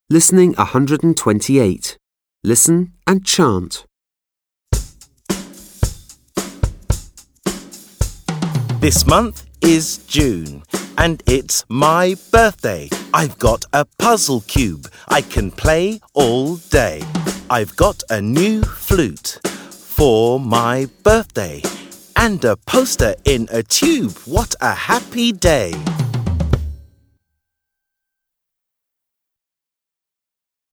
Listening 128. Listen and chant. This month is June, and it's my birthday. I've got a puzzle cube I can play all day. I've got a new flute for my birthday, and a poster in a tube. What a happy day!